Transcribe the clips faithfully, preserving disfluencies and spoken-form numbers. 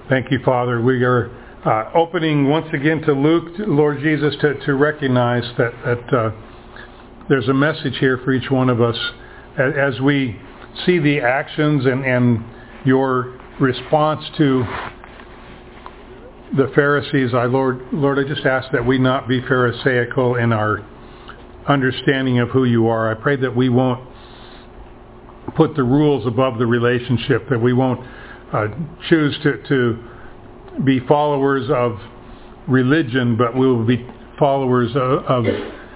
Thank you, Father. We are uh, opening once again to Luke, Lord Jesus, to, to recognize that, that uh, there's a message here for each one of us. As we see the actions and, and your response to the Pharisees, I Lord, Lord, I just ask that we not be Pharisaical in our understanding of who you are. I pray that we won't put the rules above the relationship, that we won't uh, choose to, to be followers of religion, but we will be followers of, of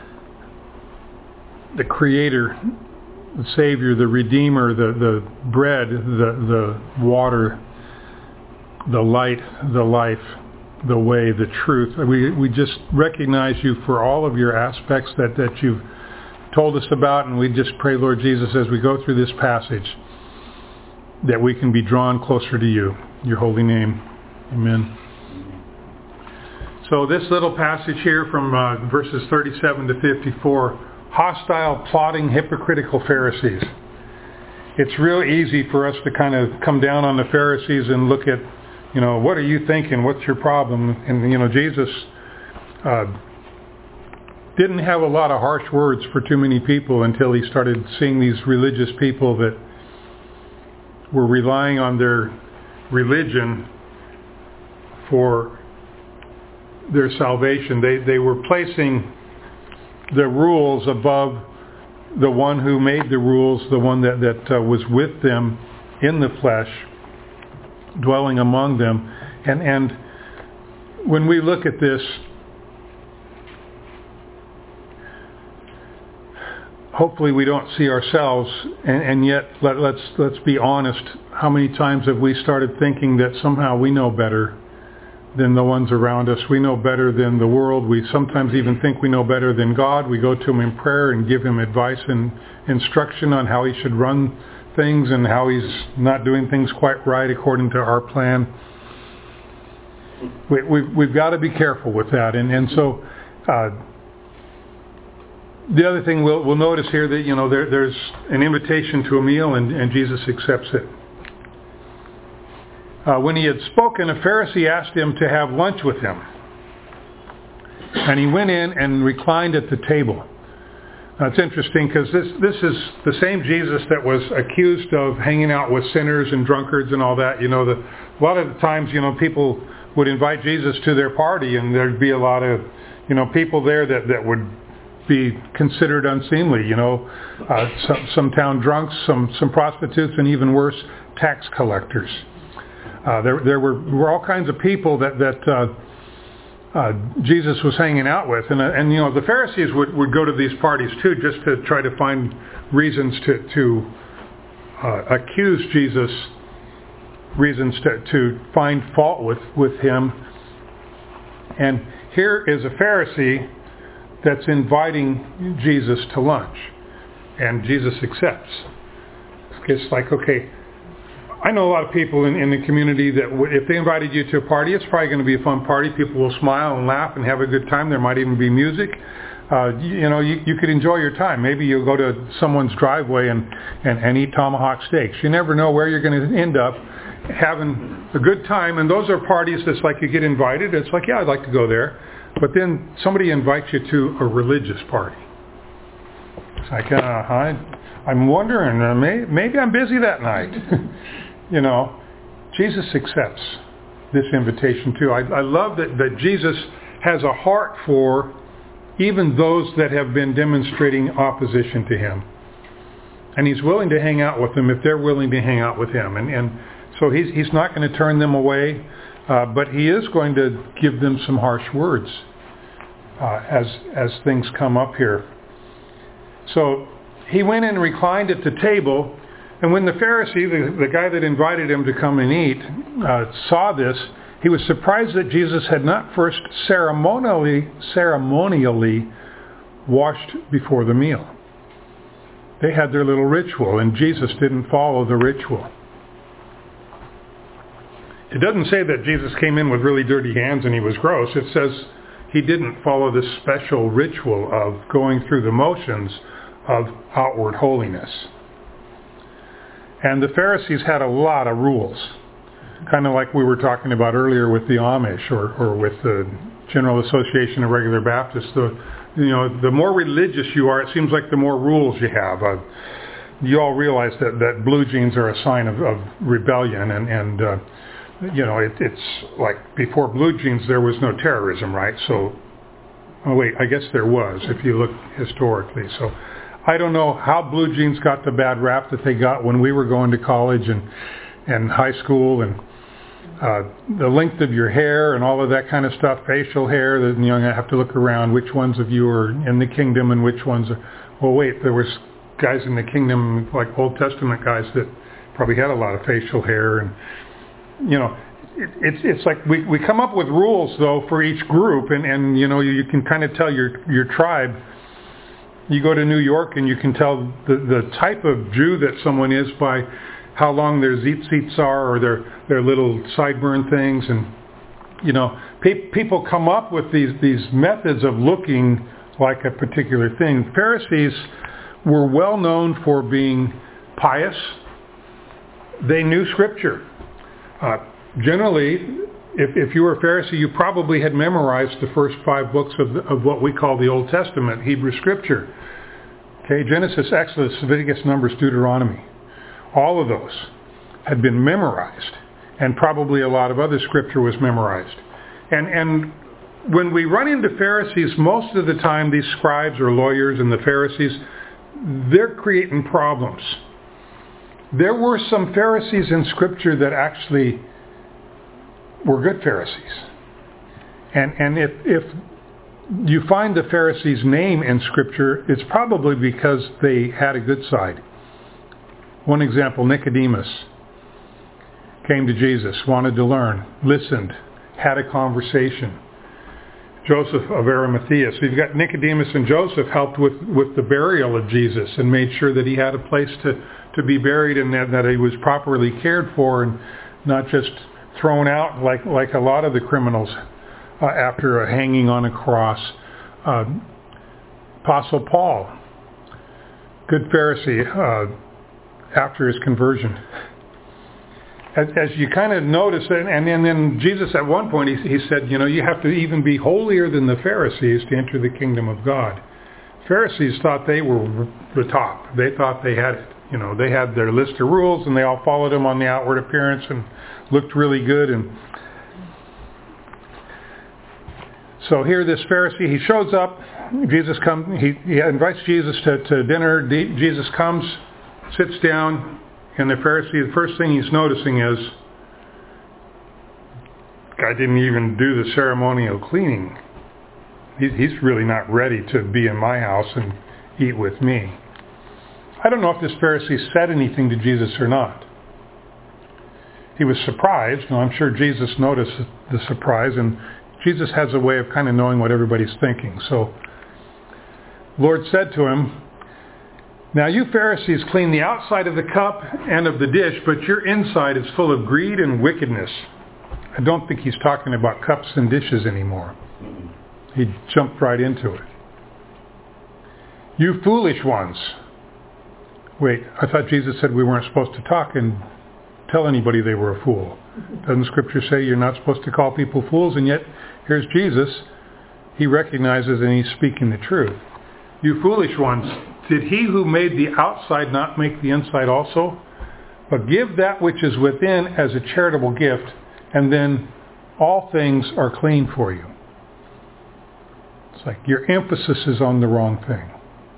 the Creator, the Savior, the Redeemer, the, the bread, the, the water, the light, the life, the way, the truth. We we just recognize you for all of your aspects that, that you've told us about, and we just pray, Lord Jesus, as we go through this passage, that we can be drawn closer to you. Your holy name. Amen. So this little passage here from uh, verses thirty-seven to fifty-four, hostile, plotting, hypocritical Pharisees. It's real easy for us to kind of come down on the Pharisees and look at, you know, what are you thinking? What's your problem? And, you know, Jesus uh, didn't have a lot of harsh words for too many people until he started seeing these religious people that were relying on their religion for their salvation. They they were placing the rules above the one who made the rules, the one that, that uh, was with them in the flesh, dwelling among them. And and when we look at this, hopefully we don't see ourselves, and, and yet let, let's let's be honest. How many times have we started thinking that somehow we know better than the ones around us? We know better than the world. We sometimes even think we know better than God. We go to him in prayer and give him advice and instruction on how he should run things and how he's not doing things quite right according to our plan. We, we've, we've got to be careful with that. And, and so uh, the other thing we'll, we'll notice here that, you know, there, there's an invitation to a meal, and, and Jesus accepts it. Uh, when he had spoken, a Pharisee asked him to have lunch with him. And he went in and reclined at the table. Now, it's interesting because this, this is the same Jesus that was accused of hanging out with sinners and drunkards and all that. You know, the, a lot of the times, you know, people would invite Jesus to their party, and there'd be a lot of, you know, people there that, that would be considered unseemly, you know, uh, some, some town drunks, some, some prostitutes, and even worse, tax collectors. Uh, there, there were, were all kinds of people that, that uh, uh, Jesus was hanging out with. And, uh, and you know, the Pharisees would, would go to these parties too, just to try to find reasons to, to uh, accuse Jesus, reasons to, to find fault with, with him. And here is a Pharisee that's inviting Jesus to lunch. And Jesus accepts. It's like, okay, I know a lot of people in, in the community that w- if they invited you to a party, it's probably going to be a fun party. People will smile and laugh and have a good time. There might even be music. Uh, you, you know, you, you could enjoy your time. Maybe you'll go to someone's driveway and, and, and eat tomahawk steaks. You never know where you're going to end up having a good time. And those are parties that's like you get invited. It's like, yeah, I'd like to go there. But then somebody invites you to a religious party. It's like, uh, I, I'm wondering, uh, may, maybe I'm busy that night. You know, Jesus accepts this invitation too. I, I love that, that Jesus has a heart for even those that have been demonstrating opposition to him. And he's willing to hang out with them if they're willing to hang out with him. And, and so he's, he's not going to turn them away, uh, but he is going to give them some harsh words uh, as, as things come up here. So he went and reclined at the table. And when the Pharisee, the, the guy that invited him to come and eat, uh, saw this, he was surprised that Jesus had not first ceremonially, ceremonially washed before the meal. They had their little ritual, and Jesus didn't follow the ritual. It doesn't say that Jesus came in with really dirty hands and he was gross. It says he didn't follow this special ritual of going through the motions of outward holiness. And the Pharisees had a lot of rules. kind of like we were talking about earlier with the Amish or, or with the General Association of Regular Baptists. The, you know, the more religious you are, it seems like the more rules you have. Uh, you all realize that, that blue jeans are a sign of, of rebellion, and, and uh, you know, it, it's like before blue jeans there was no terrorism, right? So, oh wait, I guess there was if you look historically. So, I don't know how blue jeans got the bad rap that they got when we were going to college and and high school, and uh, the length of your hair and all of that kind of stuff, facial hair. That, you know, I have to look around which ones of you are in the kingdom and which ones are. Well, wait, there was guys in the kingdom, like Old Testament guys, that probably had a lot of facial hair, and you know, it, it's it's like we we come up with rules though for each group, and and you know you, you can kind of tell your your tribe. You go to New York and you can tell the the type of Jew that someone is by how long their tzitzits are, or their their little sideburn things, and you know, pe- people come up with these these methods of looking like a particular thing. Pharisees were well known for being pious. They knew Scripture. Uh, generally, if, if you were a Pharisee, you probably had memorized the first five books of, the, of what we call the Old Testament, Hebrew Scripture. Okay, Genesis, Exodus, Leviticus, Numbers, Deuteronomy. All of those had been memorized, and probably a lot of other Scripture was memorized. And and when we run into Pharisees, most of the time these scribes or lawyers and the Pharisees, they're creating problems. There were some Pharisees in Scripture that actually were good Pharisees. And and if if you find the Pharisees' name in Scripture, it's probably because they had a good side. One example, Nicodemus came to Jesus, wanted to learn, listened, had a conversation. Joseph of Arimathea. So you've got Nicodemus and Joseph helped with, with the burial of Jesus and made sure that he had a place to, to be buried, and that, that he was properly cared for and not just thrown out like, like a lot of the criminals uh, after a hanging on a cross. Uh, Apostle Paul, good Pharisee, uh, after his conversion. As, as you kind of notice, and, and, and then Jesus at one point, he, he said, you know, you have to even be holier than the Pharisees to enter the kingdom of God. Pharisees thought they were the top. They thought they had it. You know, they had their list of rules, and they all followed them on the outward appearance and looked really good. And so here this Pharisee, he shows up. Jesus comes. He, he invites Jesus to, to dinner. Jesus comes, sits down. And the Pharisee, the first thing he's noticing is, guy didn't even do the ceremonial cleaning. He, he's really not ready to be in my house and eat with me. I don't know if this Pharisee said anything to Jesus or not. He was surprised. Now, I'm sure Jesus noticed the surprise, and Jesus has a way of kind of knowing what everybody's thinking. So, the Lord said to him, now you Pharisees clean the outside of the cup and of the dish, but your inside is full of greed and wickedness. I don't think he's talking about cups and dishes anymore. He jumped right into it. You foolish ones. Wait, I thought Jesus said we weren't supposed to talk and tell anybody they were a fool. Doesn't Scripture say you're not supposed to call people fools? And yet, here's Jesus. He recognizes and he's speaking the truth. You foolish ones. Did he who made the outside not make the inside also? But give that which is within as a charitable gift, and then all things are clean for you. It's like your emphasis is on the wrong thing.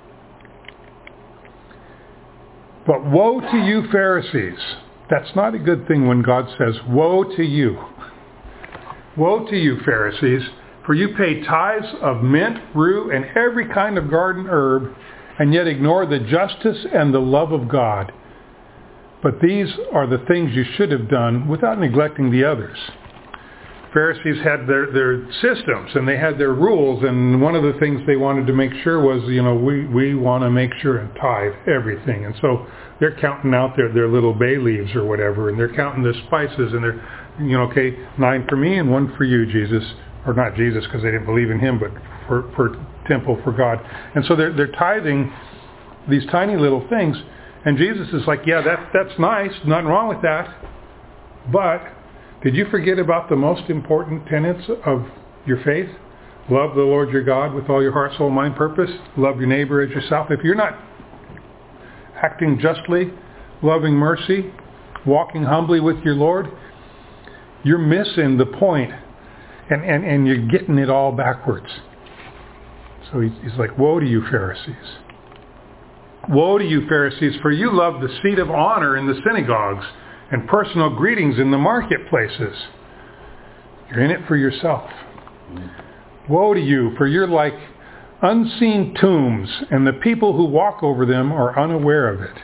But woe to you, Pharisees. That's not a good thing when God says, woe to you. Woe to you, Pharisees, for you pay tithes of mint, rue, and every kind of garden herb, and yet ignore the justice and the love of God. But these are the things you should have done without neglecting the others. Pharisees had their, their systems, and they had their rules, and one of the things they wanted to make sure was, you know, we, we want to make sure and tithe everything. And so they're counting out their, their little bay leaves or whatever, and they're counting the spices, and they're, you know, okay, nine for me and one for you, Jesus. Or not Jesus, because they didn't believe in him, but for, for temple for God. And so they're, they're tithing these tiny little things. And Jesus is like, yeah, that, that's nice. Nothing wrong with that. But Did you forget about the most important tenets of your faith? Love the Lord your God with all your heart, soul, mind, purpose. Love your neighbor as yourself. If you're not acting justly, loving mercy, walking humbly with your Lord, you're missing the point, and, and, and you're getting it all backwards. So he's, he's like, woe to you, Pharisees. Woe to you, Pharisees, for you love the seat of honor in the synagogues and personal greetings in the marketplaces. You're in it for yourself. Woe to you, for you're like unseen tombs, and the people who walk over them are unaware of it.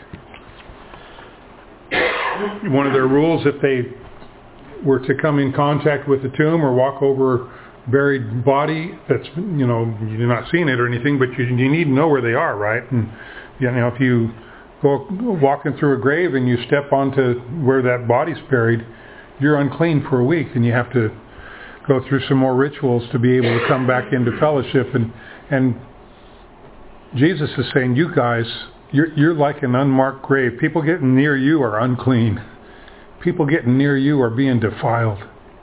One of their rules, if they were to come in contact with the tomb or walk over a buried body, that's, you know, you're not seeing it or anything, but you, you need to know where they are, right? And, you know, if you go walking through a grave and you step onto where that body's buried, you're unclean for a week, and you have to go through some more rituals to be able to come back into fellowship. And and Jesus is saying, you guys, you're, you're like an unmarked grave. People getting near you are unclean. People getting near you are being defiled.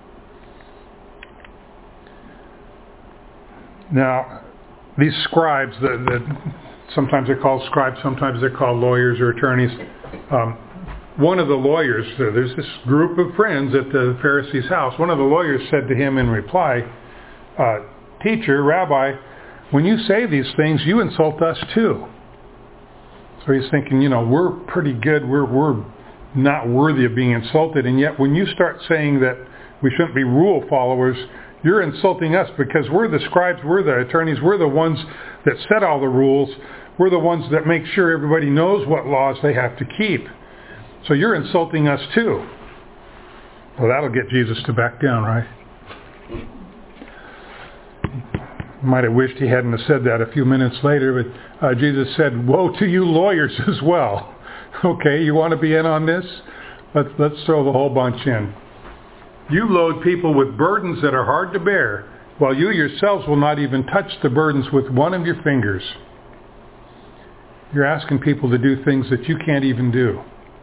Now, these scribes, that, that sometimes they're called scribes, sometimes they're called lawyers or attorneys. Um, one of the lawyers, uh, there's this group of friends at the Pharisee's house. One of the lawyers said to him in reply, uh, Teacher, Rabbi, when you say these things, you insult us too. So he's thinking, you know, we're pretty good. We're we're not worthy of being insulted. And yet when you start saying that we shouldn't be rule followers, you're insulting us because we're the scribes, we're the attorneys, we're the ones that set all the rules. We're the ones that make sure everybody knows what laws they have to keep. So you're insulting us too. Well, that'll get Jesus to back down, right? Might have wished he hadn't have said that a few minutes later, but uh, Jesus said, woe to you lawyers as well. Okay, you want to be in on this? Let's, let's throw the whole bunch in. You load people with burdens that are hard to bear, while you yourselves will not even touch the burdens with one of your fingers. You're asking people to do things that you can't even do.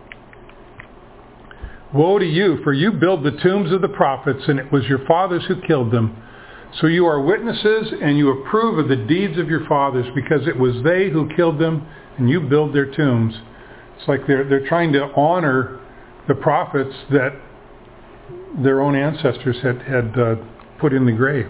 Woe to you, for you build the tombs of the prophets, and it was your fathers who killed them. So you are witnesses, and you approve of the deeds of your fathers, because it was they who killed them, and you build their tombs. It's like they're they're trying to honor the prophets that their own ancestors had, had uh, put in the grave.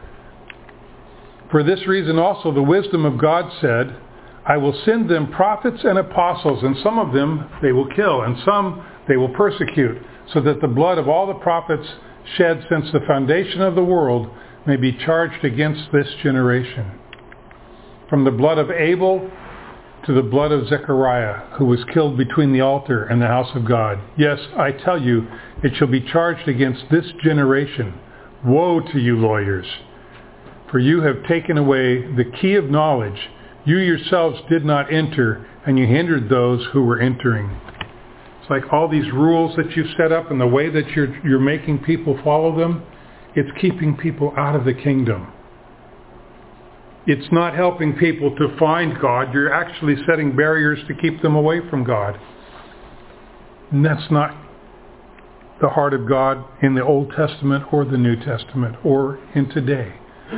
For this reason also the wisdom of God said, I will send them prophets and apostles, and some of them they will kill, and some they will persecute, so that the blood of all the prophets shed since the foundation of the world may be charged against this generation. From the blood of Abel to the blood of Zechariah, who was killed between the altar and the house of God. Yes, I tell you, it shall be charged against this generation. Woe to you, lawyers! For you have taken away the key of knowledge. You yourselves did not enter, and you hindered those who were entering. It's like all these rules that you've set up and the way that you're, you're making people follow them, it's keeping people out of the kingdom. It's not helping people to find God. You're actually setting barriers to keep them away from God. And that's not the heart of God in the Old Testament or the New Testament or in today.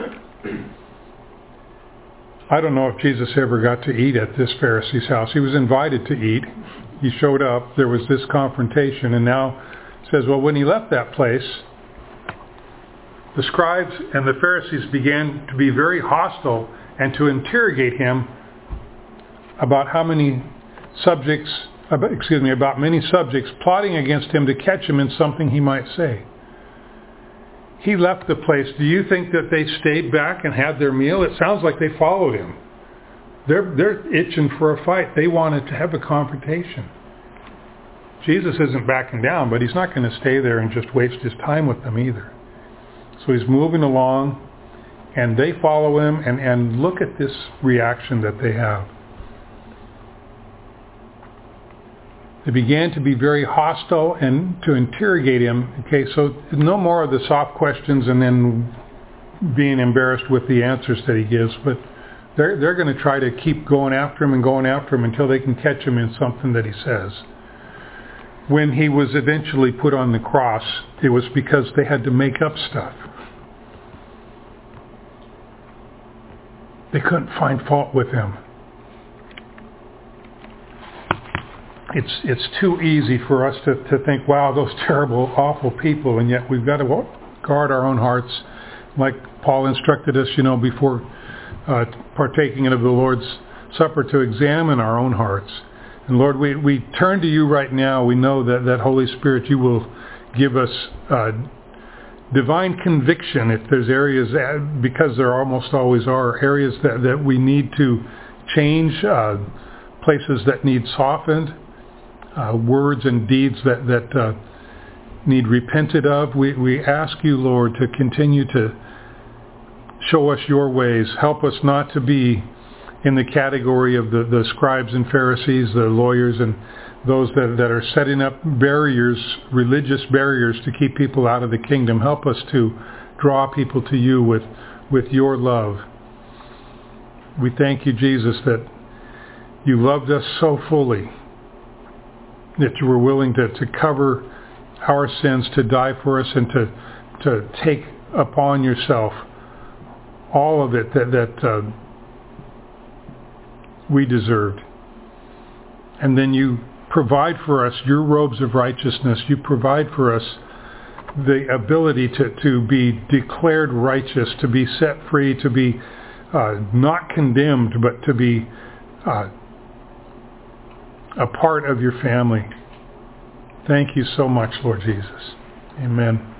I don't know if Jesus ever got to eat at this Pharisee's house. He was invited to eat. He showed up. There was this confrontation. And now it says, well, when he left that place, the scribes and the Pharisees began to be very hostile and to interrogate him about how many subjects, about, excuse me, about many subjects, plotting against him to catch him in something he might say. He left the place. Do you think that they stayed back and had their meal? It sounds like they followed him. They're, they're itching for a fight. They wanted to have a confrontation. Jesus isn't backing down, but he's not going to stay there and just waste his time with them either. So he's moving along, and they follow him, and, and look at this reaction that they have. They began to be very hostile and to interrogate him. Okay, so no more of the soft questions and then being embarrassed with the answers that he gives, but they're, they're going to try to keep going after him and going after him until they can catch him in something that he says. when he was eventually put on the cross, it was because they had to make up stuff. They couldn't find fault with him. It's it's too easy for us to, to think, wow, those terrible, awful people, and yet we've got to guard our own hearts, like Paul instructed us, you know, before uh, partaking of the Lord's Supper, to examine our own hearts. And Lord, we, we turn to you right now. We know that, that Holy Spirit, you will give us uh, divine conviction if there's areas, because there almost always are, areas that, that we need to change, uh, places that need softened, uh, words and deeds that, that uh, need repented of. We, we ask you, Lord, to continue to show us your ways. Help us not to be in the category of the, the scribes and Pharisees, the lawyers, and those that, that are setting up barriers, religious barriers, to keep people out of the kingdom. Help us to draw people to you with, with your love. We thank you, Jesus, that you loved us so fully, that you were willing to, to cover our sins, to die for us, and to, to take upon yourself all of it that, that uh, we deserved. And then you provide for us your robes of righteousness. You provide for us the ability to, to be declared righteous, to be set free, to be uh, not condemned, but to be uh, a part of your family. Thank you so much, Lord Jesus. Amen.